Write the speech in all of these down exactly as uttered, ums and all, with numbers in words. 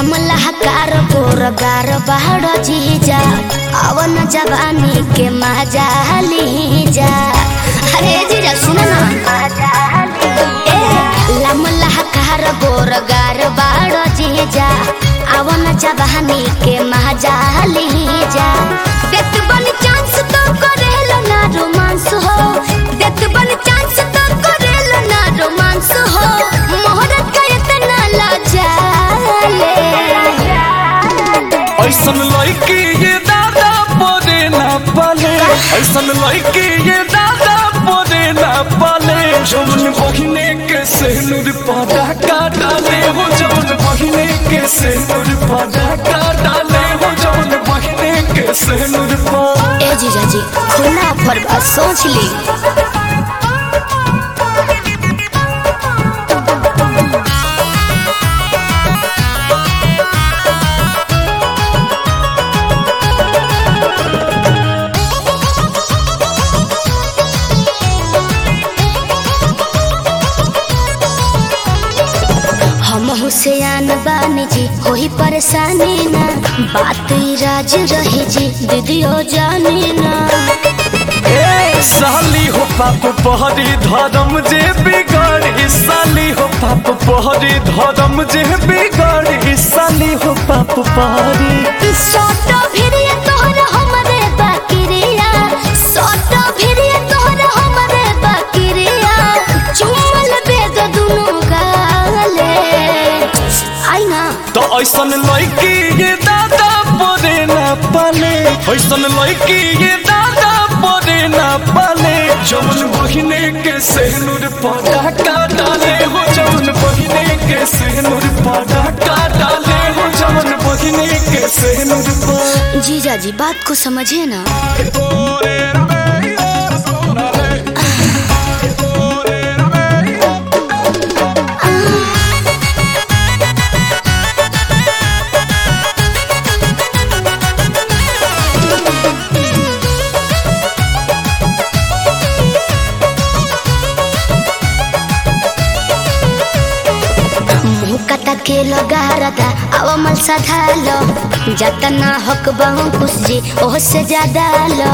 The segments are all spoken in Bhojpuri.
लमला कार गोरगार बाहर जीजा अवन जवानी के मजा लीजा। अरे जीजा सुनो ना ए लमला कार गोरगार बाहर जीजा अवन जवानी के मजा लीजा। देत बन चांस तो करेलो ना रोमांस हो, देत बन चांस तो करेलो ना रोमांस हो। मोहरत का इतना लाजा ऐसन लड़की ये दादा बोले ना पाले, ऐसन लड़की ये दादा बोले ना पाले। जौन बहिने के सेनुर पादा का डाले हो, जौन बहिने के सेनुर पादा का डाले हो, जौन बहिने के सेनुर पा। ए जीजा जी खुला पर बात सोच ली। हुसैन बानी जी होई परेशानी ना, बात राज रही जी दीदियो जानी ना। ए साली हो पाप पहरी धर्म जे बिगड़ी, साली हो पाप पहरी धर्म जे बिगड़ी, साली हो पाप पहरी। सोटो भिरिय तोहर हमरे बाकिरिया, सोटो भिरिय तोहर हमरे बाकिरिया। चुमल बेद दुनु गाले आई ना। तो ऐसन लड़की ये दादा बोले ना पाले, ऐसन लड़की ये दादा बोले ना पाले। जौन बहिने के सेनुर पादा का डाले हो, जौन बहिने के सेनुर पादा का डाले हो, जौन बहिने के सेनुर पा। जीजा जी बात को समझे ना। के लगारदा अवमल सधालो जतना हक बहु खुश जी ओह से ज्यादा लो।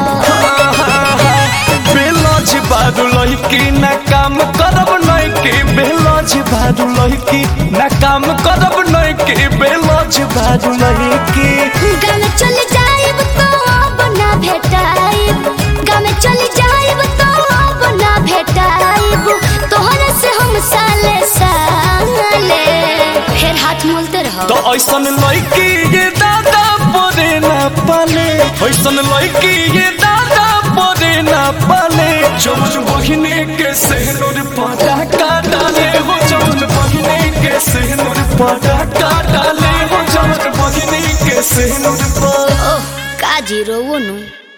बेलज बादू लड़की ना काम करब नइकी, बेलज बादू लड़की ना काम करब नइकी, बेलज बादू लड़की। गाँव चल जाइब तो अब ना भेटाइब, गाँव चल जाइब तो अब ना भेटाइब। तोहरे से हम साले साले फिर हाथ मोलते रहो। तो ऐसन लड़की ये दादा बोले ना पाले, ऐसन लड़की ये दादा बोले ना पाले। जौन बहिने के सेनुर पादा का डाले हो, जौन बहिने के सेनुर पादा का डाले हो, जौन बहिने के सेनुर पा। ओह काजी रोवो नु।